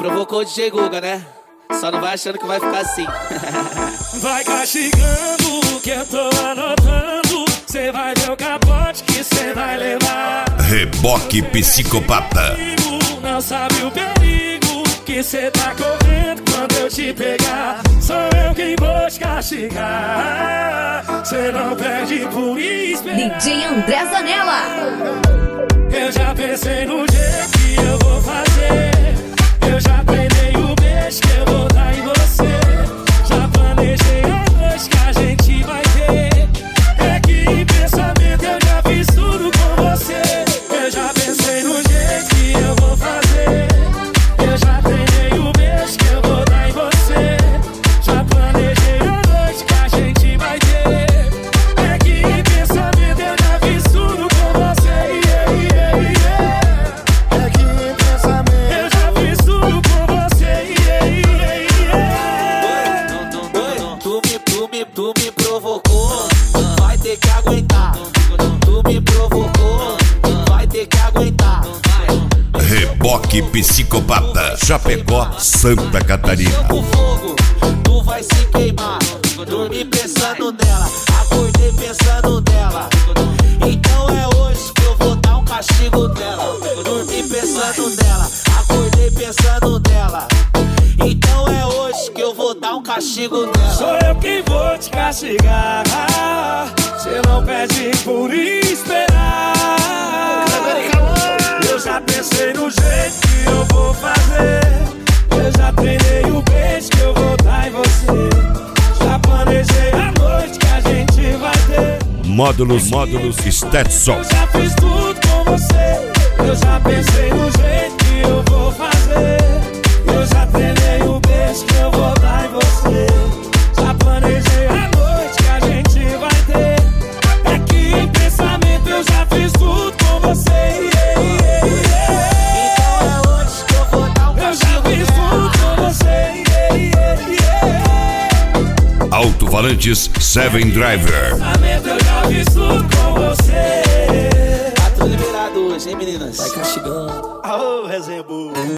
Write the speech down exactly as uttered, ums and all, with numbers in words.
Provocou o D J Guga, né? Só não vai achando que vai ficar assim. Vai castigando que eu tô anotando. Cê vai ver o capote que cê vai levar. Reboque Psicopata. Não sabe o perigo que cê tá correndo quando eu te pegar. Sou eu quem vou te castigar. Cê não perde por esperar. D J André Zanella. Eu já pensei no jeito que eu vou fazer. Eu já treinei o beijo que eu vou dar em você. Já planejei a noite que a gente vai ter. É que em pensamento eu já fiz tudo com você. Eu já pensei no jeito que eu vou fazer. Eu já treinei o beijo que eu vou dar em você. Já planejei a noite que a gente vai ter. É que em pensamento eu já fiz tudo com você. Yeah, yeah, yeah. É que em pensamento eu já fiz tudo com você. Yeah, yeah, yeah. Tu me, tu me, tu me provocou, vai ter que aguentar. Tu me provocou, vai ter que aguentar. Reboque Psicopata. Chapecó, Santa Catarina. Com fogo, tu vai se queimar. Dormi pensando nela, acordei pensando nela. Então é hoje que eu vou dar um castigo nela. Dormi pensando nela, acordei pensando nela. Então é hoje que eu vou dar um castigo nela. Sou eu quem vou te castigar. Cê não pede por esperar. Eu já pensei no jeito que eu vou fazer. Eu já treinei o beijo que eu vou dar em você. Já planejei a noite que a gente vai ter. Módulos, módulos, Stetson. Eu já fiz tudo com você. Eu já pensei no jeito que eu vou fazer. Eu já treinei o beijo que eu vou dar em você. Já planejei a noite que a gente vai ter. É que em pensamento eu já fiz tudo com você. Yeah, yeah, yeah. Então é hoje que eu vou dar um Eu já castigo fiz nela. tudo com você. Yeah, yeah, yeah. Alto-falantes, Seven Driver. Pensamento eu já fiz tudo com você. Tá tudo liberado hoje, hein, meninas? Vai castigando. Aô, resenha boa.